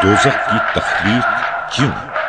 دوزخ کی تخلیق کیوں؟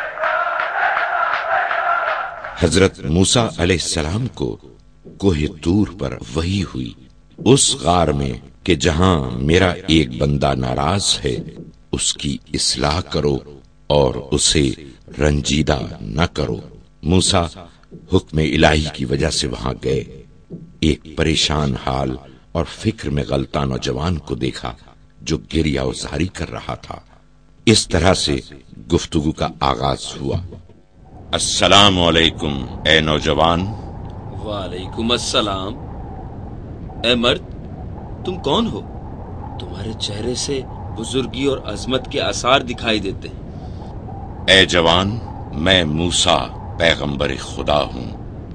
حضرت موسیٰ علیہ السلام کو کوہ طور پر وحی ہوئی، اس غار میں کہ جہاں میرا ایک بندہ ناراض ہے اس کی اصلاح کرو اور اسے رنجیدہ نہ کرو۔ موسیٰ حکم الہی کی وجہ سے وہاں گئے۔ ایک پریشان حال اور فکر میں غلطہ نوجوان کو دیکھا جو گریہ وزاری کر رہا تھا۔ اس طرح سے گفتگو کا آغاز ہوا۔ السلام علیکم اے نوجوان۔ وعلیکم السلام۔ اے مرد، تم کون ہو؟ تمہارے چہرے سے بزرگی اور عظمت کے آثار دکھائی دیتے ہیں۔ اے جوان، میں موسیٰ پیغمبر خدا ہوں۔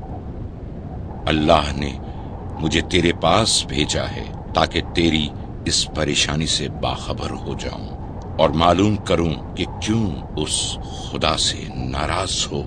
اللہ نے مجھے تیرے پاس بھیجا ہے تاکہ تیری اس پریشانی سے باخبر ہو جاؤں اور معلوم کروں کہ کیوں اس خدا سے ناراض ہو۔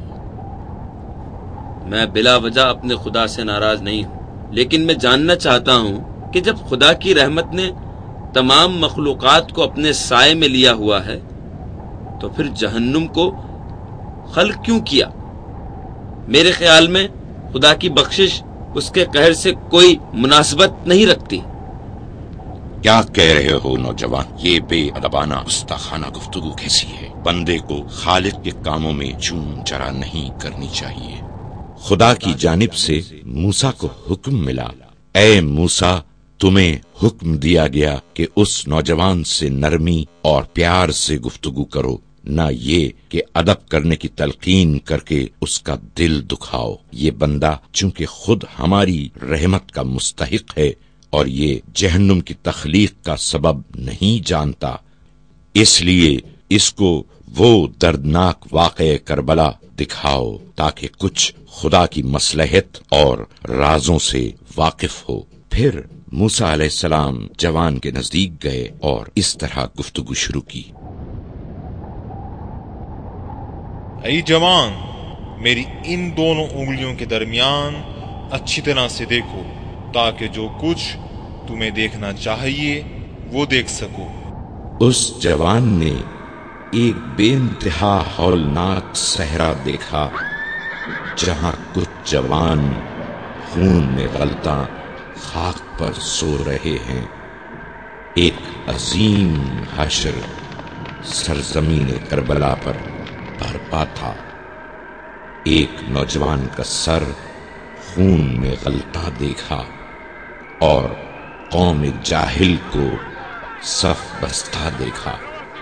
میں بلا وجہ اپنے خدا سے ناراض نہیں ہوں، لیکن میں جاننا چاہتا ہوں کہ جب خدا کی رحمت نے تمام مخلوقات کو اپنے سائے میں لیا ہوا ہے تو پھر جہنم کو خلق کیوں کیا؟ میرے خیال میں خدا کی بخشش اس کے قہر سے کوئی مناسبت نہیں رکھتی۔ کیا کہہ رہے ہو نوجوان؟ یہ بے ادبانہ گستاخانہ گفتگو کیسی ہے؟ بندے کو خالق کے کاموں میں چون چرا نہیں کرنی چاہیے۔ خدا کی جانب سے موسیٰ کو حکم ملا، اے موسیٰ، تمہیں حکم دیا گیا کہ اس نوجوان سے نرمی اور پیار سے گفتگو کرو، نہ یہ کہ ادب کرنے کی تلقین کر کے اس کا دل دکھاؤ۔ یہ بندہ چونکہ خود ہماری رحمت کا مستحق ہے اور یہ جہنم کی تخلیق کا سبب نہیں جانتا، اس لیے اس کو وہ دردناک واقعہ کربلا دکھاؤ تاکہ کچھ خدا کی مصلحت اور رازوں سے واقف ہو۔ پھر موسیٰ علیہ السلام جوان کے نزدیک گئے اور اس طرح گفتگو شروع کی۔ اے جوان، میری ان دونوں انگلیوں کے درمیان اچھی طرح سے دیکھو تاکہ جو کچھ تمہیں دیکھنا چاہیے وہ دیکھ سکو۔ اس جوان نے ایک بے انتہا ہولناک صحرا دیکھا جہاں کچھ جوان خون میں غلطاں خاک پر سو رہے ہیں۔ ایک عظیم حشر سرزمین کربلا پر برپا تھا۔ ایک نوجوان کا سر خون میں غلطا دیکھا اور قوم جاہل کو صف بستہ دیکھا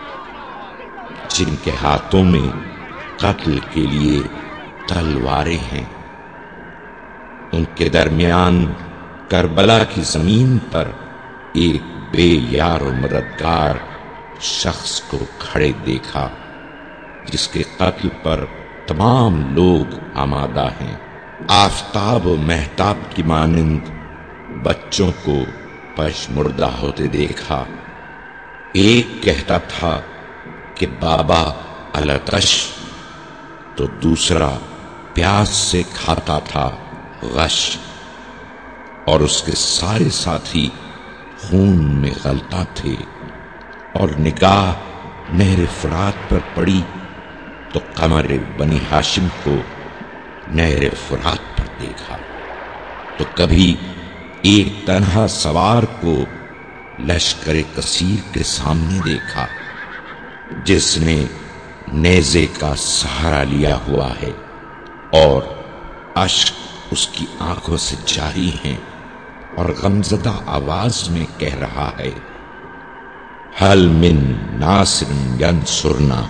جن کے ہاتھوں میں قتل کے لیے تلواریں ہیں۔ ان کے درمیان کربلا کی زمین پر ایک بے یار و مددگار شخص کو کھڑے دیکھا جس کے قتل پر تمام لوگ آمادہ ہیں۔ آفتاب و مہتاب کی مانند بچوں کو پشمردہ ہوتے دیکھا۔ ایک کہتا تھا کہ بابا الاتش تو دوسرا پیاس سے کھاتا تھا غش، اور اس کے سارے ساتھی خون میں غلطاں تھے۔ اور نگاہ نہر فرات پر پڑی تو قمر بنی ہاشم کو نہر فرات پر دیکھا، تو کبھی ایک تنہا سوار کو لشکر کثیر کے سامنے دیکھا جس نے نیزے کا سہارا لیا ہوا ہے اور اشک اس کی آنکھوں سے جاری ہیں اور غمزدہ آواز میں کہہ رہا ہے، حل من ناصر ینصرنا۔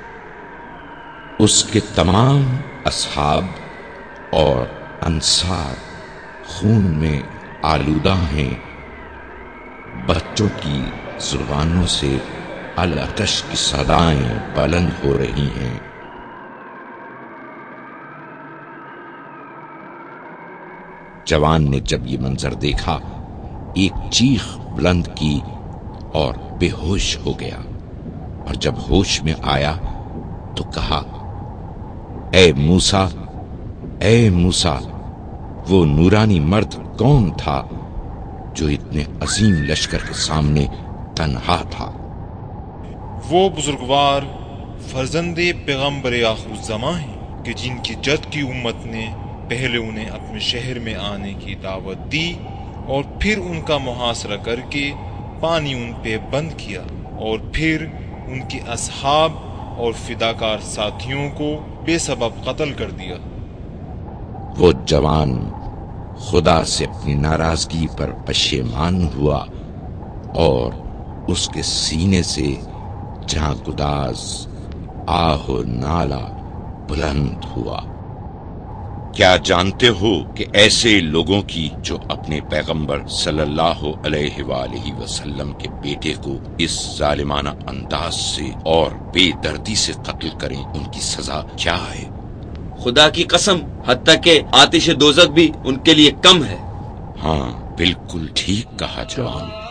اس کے تمام اصحاب اور انصار خون میں آلودہ ہیں۔ بچوں کی زبانوں سے الاتش کی صدائیں بلند ہو رہی ہیں۔ جوان نے جب یہ منظر دیکھا ایک چیخ بلند کی اور بے ہوش ہو گیا، اور جب ہوش میں آیا تو کہا، اے موسیٰ، اے موسیٰ، وہ نورانی مرد کون تھا جو اتنے عظیم لشکر کے سامنے تنہا تھا؟ وہ بزرگوار فرزند پیغمبر آخر الزماں ہیں کہ جن کی جد کی امت نے پہلے انہیں اپنے شہر میں آنے کی دعوت دی اور پھر ان کا محاصرہ کر کے پانی ان پہ بند کیا اور پھر ان کے اصحاب اور فداکار ساتھیوں کو بے سبب قتل کر دیا۔ وہ جوان خدا سے اپنی ناراضگی پر پشیمان ہوا اور اس کے سینے سے جاں گداز آہ و نالہ بلند ہوا۔ کیا جانتے ہو کہ ایسے لوگوں کی جو اپنے پیغمبر صلی اللہ علیہ وآلہ وسلم کے بیٹے کو اس ظالمانہ انداز سے اور بے دردی سے قتل کریں، ان کی سزا کیا ہے؟ خدا کی قسم، حتیٰ کہ آتش دوزخ بھی ان کے لیے کم ہے۔ ہاں بالکل ٹھیک کہا جوان۔